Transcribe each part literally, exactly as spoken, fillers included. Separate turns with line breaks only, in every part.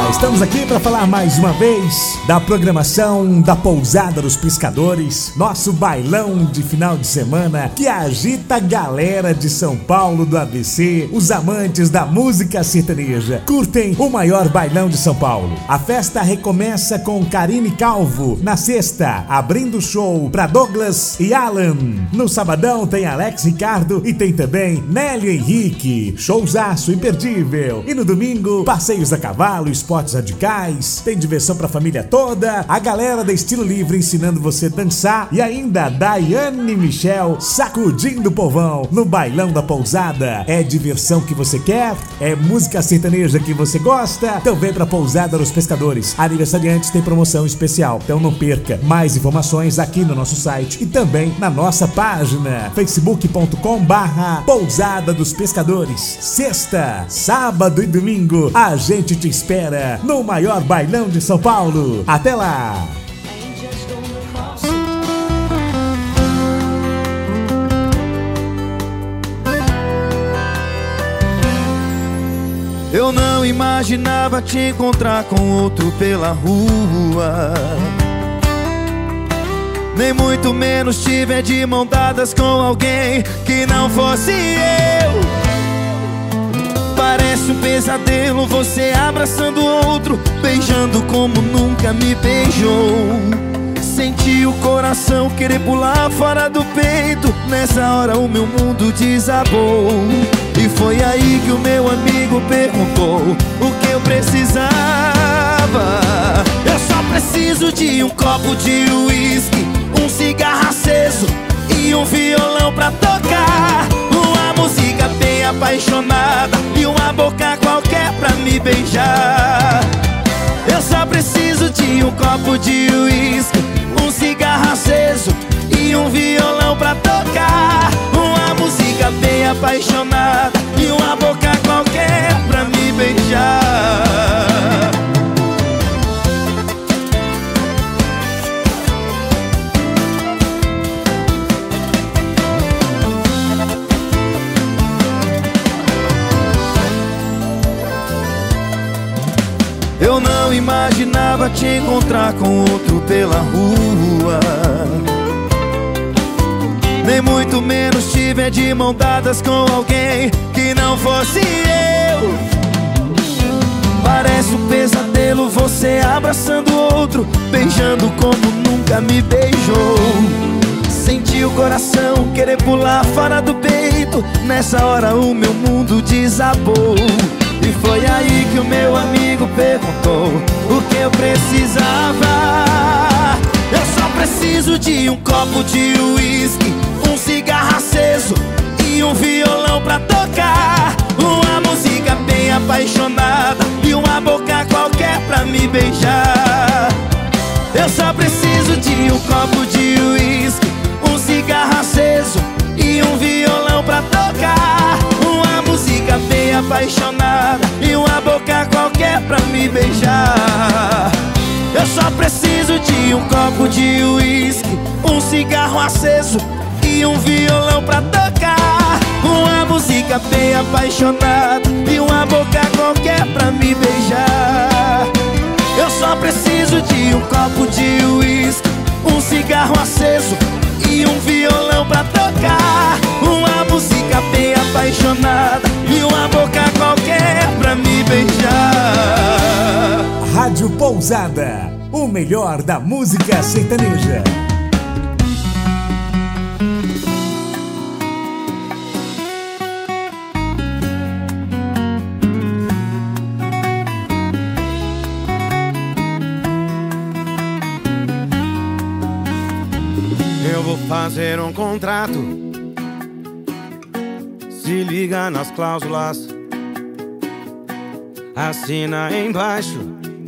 Estamos aqui para falar mais uma vez da programação da Pousada dos Pescadores, nosso bailão de final de semana que agita a galera de São Paulo do A B C. Os amantes da música sertaneja curtem o maior bailão de São Paulo. A festa recomeça com Karine Calvo na sexta, abrindo o show para Douglas e Alan. No sabadão tem Alex Ricardo e tem também Nélio Henrique, showzaço imperdível. E no domingo, passeios a cavalo, esportes radicais, tem diversão pra família toda, a galera da Estilo Livre ensinando você a dançar e ainda Daiane e Michel sacudindo o povão no bailão da Pousada. É diversão que você quer? É música sertaneja que você gosta? Então vem pra Pousada dos Pescadores. Aniversariantes tem promoção especial, então não perca. Mais informações aqui no nosso site e também na nossa página facebook ponto com barra Pousada dos Pescadores. Sexta, sábado e domingo a gente te espera no maior bailão de São Paulo. Até lá!
Eu não imaginava te encontrar com outro pela rua, nem muito menos te ver de mão dadas com alguém que não fosse eu. Parece um pesadelo você abraçando outro, beijando como nunca me beijou. Senti o coração querer pular fora do peito, nessa hora o meu mundo desabou. E foi aí que o meu amigo perguntou o que eu precisava. Eu só preciso de um copo de uísque, um cigarro aceso e um violão pra tocar, uma música bem apaixonada e uma boca qualquer pra me beijar. Eu só preciso de um copo de uísque, um cigarro aceso e um violão pra tocar, uma música bem apaixonada e uma boca qualquer pra me beijar. Eu não imaginava te encontrar com outro pela rua, nem muito menos te ver de mão dadas com alguém que não fosse eu. Parece um pesadelo você abraçando outro, beijando como nunca me beijou. Senti o coração querer pular fora do peito, nessa hora o meu mundo desabou. E foi aí que o meu amigo perguntou o que eu precisava. Eu só preciso de um copo de uísque, um cigarro aceso e um violão pra tocar, uma música bem apaixonada e uma boca qualquer pra me beijar. Eu só preciso de um copo de uísque, um cigarro aceso e um violão pra tocar, uma música bem apaixonada e uma boca qualquer pra me beijar. Eu só preciso de um copo de uísque, um cigarro aceso e um violão pra tocar, uma música bem apaixonada e uma boca qualquer pra me beijar. Eu só preciso de um copo de uísque, um cigarro aceso e um violão pra tocar, uma música bem apaixonada e uma boca qualquer pra me beijar.
Rádio Pousada, o melhor da música sertaneja.
Eu vou fazer um contrato, se liga nas cláusulas, assina embaixo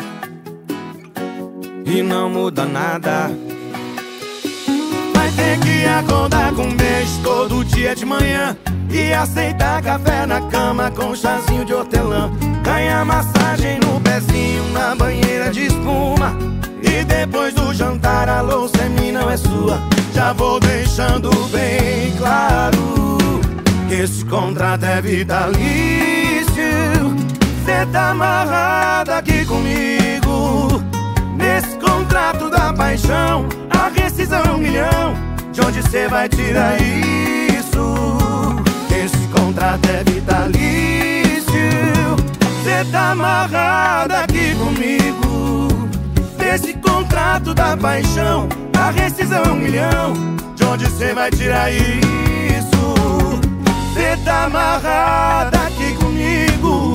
e não muda nada. Vai ter que acordar com um beijo todo dia de manhã e aceitar café na cama com chazinho de hortelã. Ganhar massagem no pezinho na banheira de espuma e depois do jantar a louça é minha, não é sua. Já vou deixando bem claro que esse contrato é vitalício. Se cê tá amarrada aqui comigo. Nesse contrato da paixão, a rescisão é um milhão. De onde cê vai tirar isso? Esse contrato é vitalício. Cê tá amarrada aqui comigo. Nesse contrato da paixão, a rescisão é um milhão. De onde cê vai tirar isso? Cê tá amarrada aqui comigo.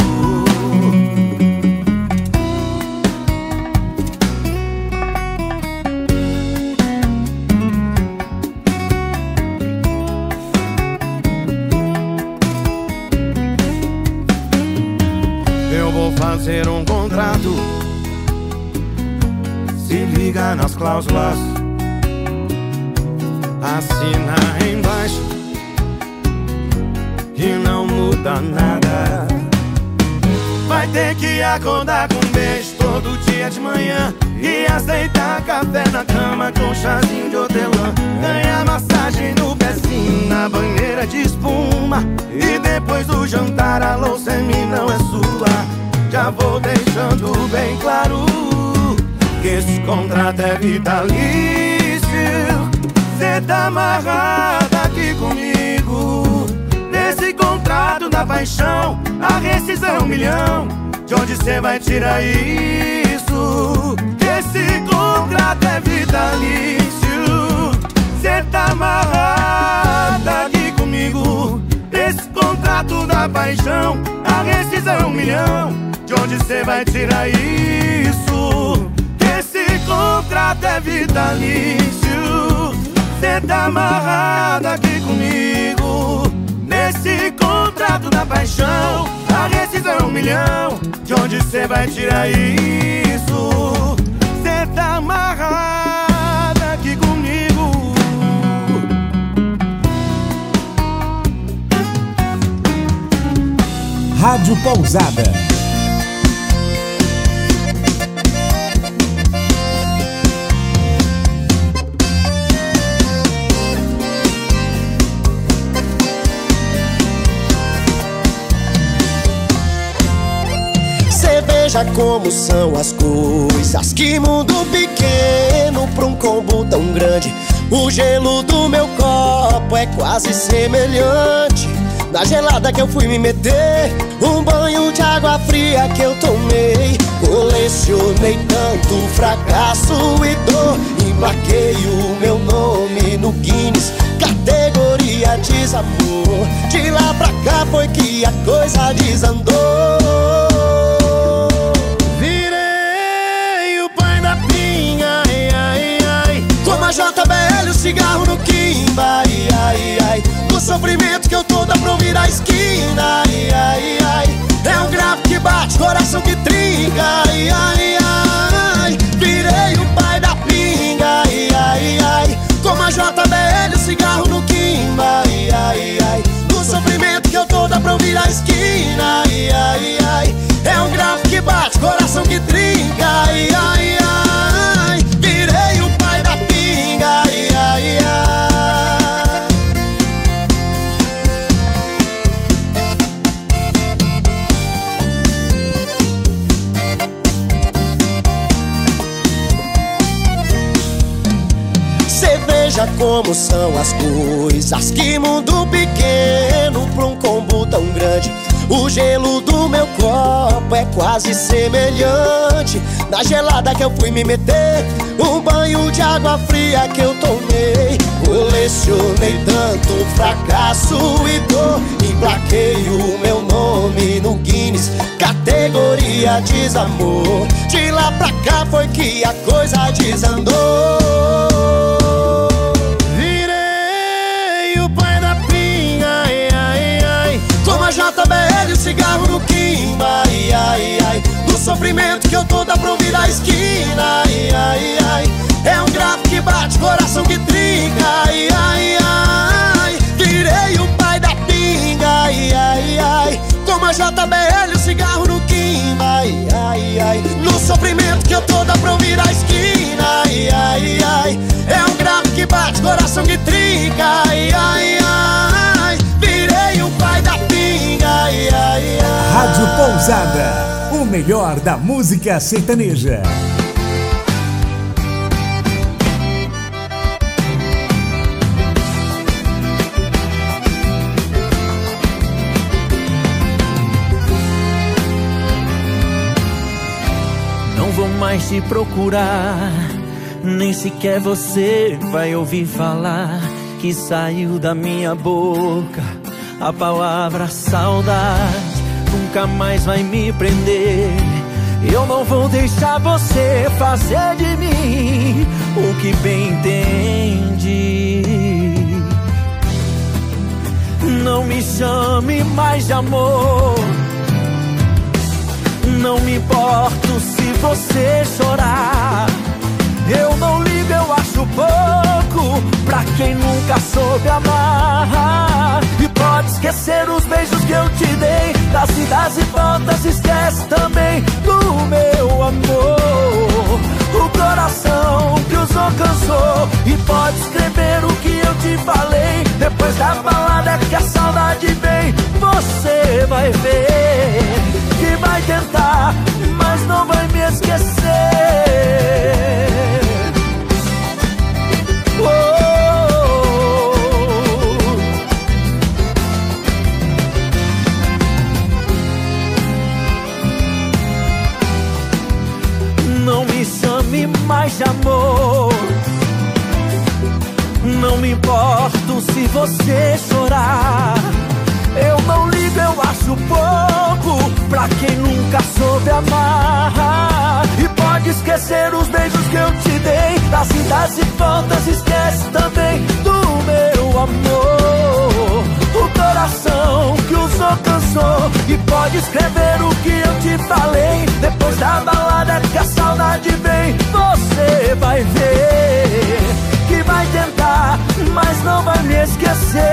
Eu vou fazer um contrato. Se liga nas cláusulas, assina embaixo e não muda nada. Vai ter que acordar com um beijo todo dia de manhã e aceitar café na cama com chazinho de hortelã. Ganhar massagem no pezinho na banheira de espuma. E depois do jantar a louça em mim não é sua. Já vou deixando bem claro que esse contrato é vitalício. Cê tá amarrada aqui comigo. Nesse contrato da paixão, a rescisão é um milhão. De onde cê vai tirar isso? Esse contrato é vitalício. Cê tá amarrada aqui comigo. Nesse contrato da paixão, a rescisão é um milhão. De onde cê vai tirar isso? Esse contrato é vitalício. Cê tá amarrada aqui comigo. Nesse contrato da paixão, a rescisão é um milhão. De onde cê vai tirar isso? Cê tá amarrada aqui comigo.
Rádio Pousada.
Veja como são as coisas, que mundo pequeno pra um combo tão grande. O gelo do meu copo é quase semelhante na gelada que eu fui me meter. Um banho de água fria que eu tomei. Colecionei tanto fracasso e dor. Emplaquei o meu nome no Guinness, categoria desamor. De lá pra cá foi que a coisa desandou. J B L, o cigarro no quimba, ai, ai, ai. O sofrimento que eu tô dá pra ouvir a esquina, ai, ai, ai. É um grave que bate, coração que trinca, ai, ai, ai. Virei o pai da pinga, ai, ai, ai. Como a J B L, o cigarro no quimba, ai, ai, ai. O sofrimento que eu tô dá pra ouvir a esquina, ai, ai, ai. É um grave que bate, coração que trinca, ai, ai, ai. Virei o pai da pinga, ai, ai, ai. Cê veja como são as coisas, que mundo pequeno pra um combo tão grande. O gelo do meu copo é quase semelhante na gelada que eu fui me meter. Um banho de água fria que eu tomei. Colecionei tanto fracasso e dor. Emplaquei o meu nome no Guinness, categoria desamor. De lá pra cá foi que a coisa desandou. J B L, o cigarro no quimba, ai, ai, ai. Do sofrimento que eu tô dá pra ouvir a esquina, ai, ai, ai. É um grave que bate, coração que trinca, ai, ai, ai. Virei o pai da pinga, ai, ai, ai. Como a J B L, o cigarro no quimba, ai, ai, ai. No sofrimento que eu tô dá pra ouvir a esquina, ai, ai, ai. É um grave que bate, coração que trinca, ai, ai, ai. Virei o pai da pinga, ai, ai, ai.
Rádio Pousada. O melhor da música sertaneja.
Não vou mais te procurar, nem sequer você vai ouvir falar que saiu da minha boca a palavra saudade. Nunca mais vai me prender. Eu não vou deixar você fazer de mim o que bem entende. Não me chame mais de amor. Não me importo se você chorar. Eu não ligo, eu acho pouco pra quem nunca soube amar. E pode esquecer os beijos que eu te dei, das idas e voltas, esquece também do meu amor. O coração que usou cansou. E pode escrever o que eu te falei, depois da balada que a saudade vem. Você vai ver que vai tentar, mas não vai me esquecer. Não me chame mais de amor. Não me importo se você chorar. Eu não ligo, eu acho pouco pra quem nunca soube amar. E pode esquecer os beijos que eu te dei, das idas e voltas, esquece também do meu amor. O coração que usou cansou. E pode escrever o que eu te falei, depois da balada que a saudade vem. Você vai ver que vai tentar, mas não vai me esquecer.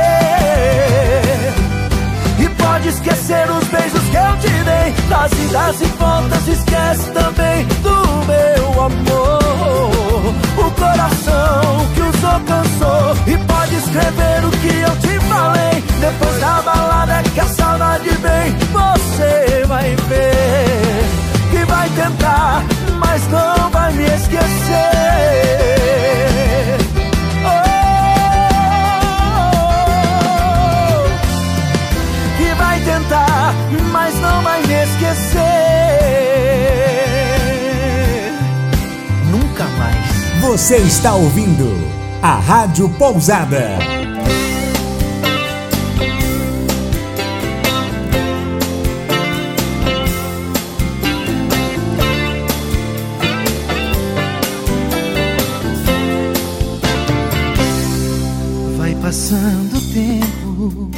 E pode esquecer os beijos que eu te dei, das idas e voltas, esquece também do meu amor. O coração que usou cansou. E pode escrever o que eu te falei, depois da balada que a saudade vem. Você vai ver que vai tentar, mas não vai me esquecer. Tentar, mas não vai me esquecer. Nunca mais.
Você está ouvindo a Rádio Pousada.
Vai passando o tempo,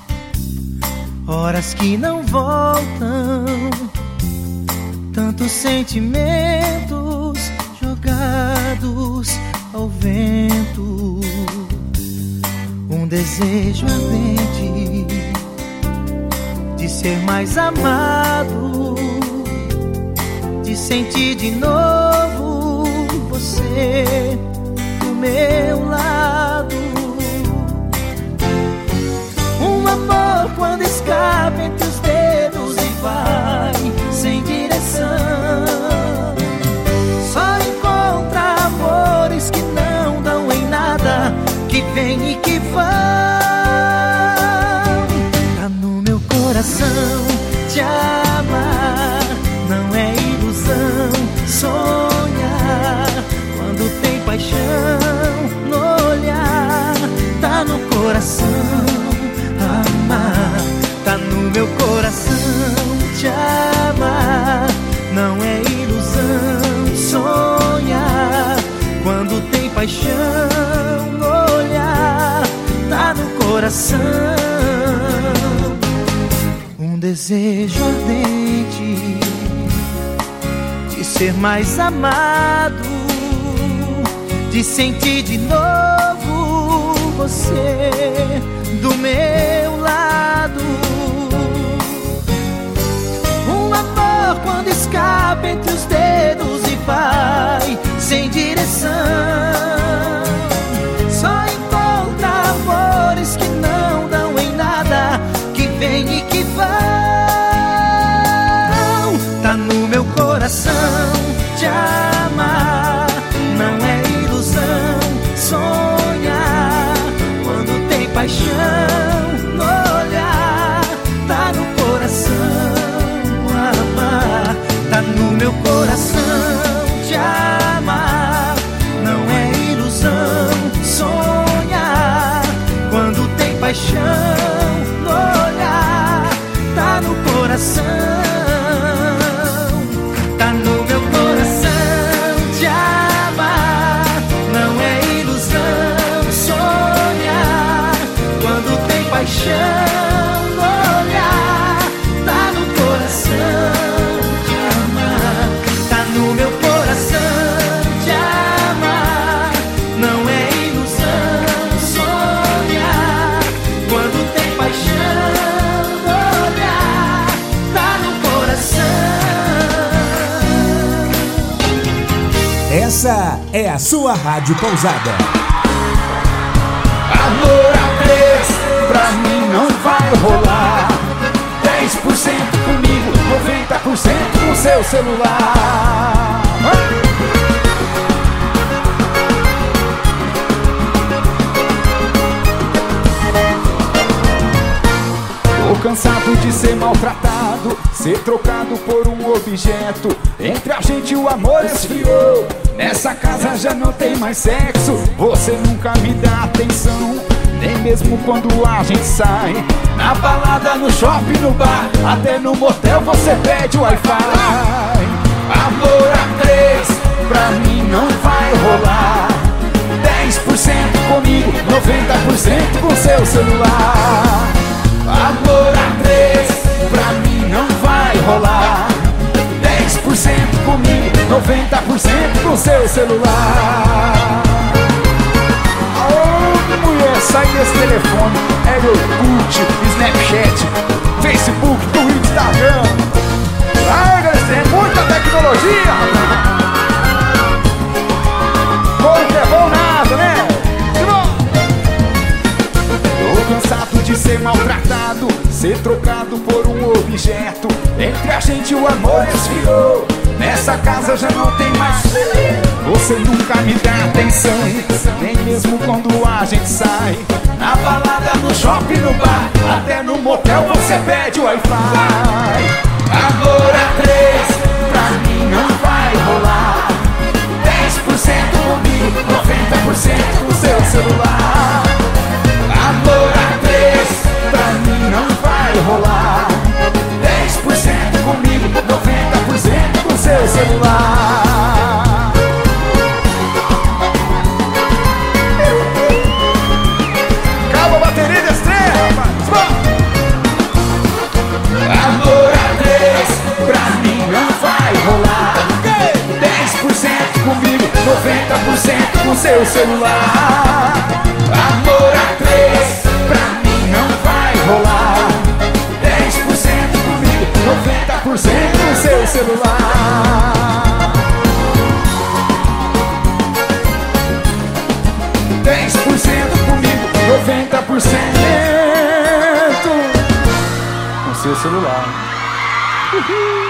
horas que não voltam, tantos sentimentos jogados ao vento. Um desejo ardente de ser mais amado, de sentir de novo você do meu lado. Um amor quando escapa entre os dedos e vai sem direção. Só encontra amores que não dão em nada, que vêm e que vão. Tá no meu coração te amar, não é ilusão sonhar. Quando tem paixão no olhar, tá no coração amar. Tá no meu coração te amar, não é ilusão sonhar. Quando tem paixão no olhar, tá no coração. Um desejo ardente de ser mais amado, de sentir de novo você do meu lado. Um amor quando escapa entre os dedos e vai sem direção. Só encontra amores que não dão em nada, que vêm e que vão. Tá
Essa é a sua Rádio Pousada.
Amor a três, pra mim não vai rolar. Dez por cento comigo, noventa por cento com seu celular. Tô cansado de ser maltratado, ser trocado por um objeto. Entre a gente o amor esfriou, nessa casa já não tem mais sexo. Você nunca me dá atenção, nem mesmo quando a gente sai. Na balada, no shopping, no bar, até no motel você pede Wi-Fi. Amor a três, pra mim não vai rolar. Dez por cento comigo, noventa por cento com seu celular. Amor a três, pra mim não vai rolar. Dez por cento comigo, noventa por cento com seu celular. Aô, mulher, sai desse telefone. É Orkut, Snapchat, Facebook, Twitter, Instagram. Ai, galera, é muita tecnologia, rapaz. Como que é bom nada, né? Tô cansado de ser maltratado, ser trocado por um objeto. Entre a gente o amor esfriou, nessa casa já não tem mais. Você nunca me dá atenção, nem mesmo quando a gente sai. Na balada, no shopping, no bar, até no motel você pede Wi-Fi. Amor a três, pra mim não vai rolar. Dez por cento comigo, noventa por cento com seu celular. Amor a três, pra mim não vai rolar. Dez por cento comigo, noventa por cento com seu celular. Calma a bateria de estreia, rapaz. Amor a três, pra mim não vai rolar. Dez por cento comigo, noventa por cento com seu celular. Amor a três, pra mim não vai rolar. Dez por cento comigo, noventa por cento com seu celular. Dez por cento comigo, noventa por cento com seu celular. Uhul.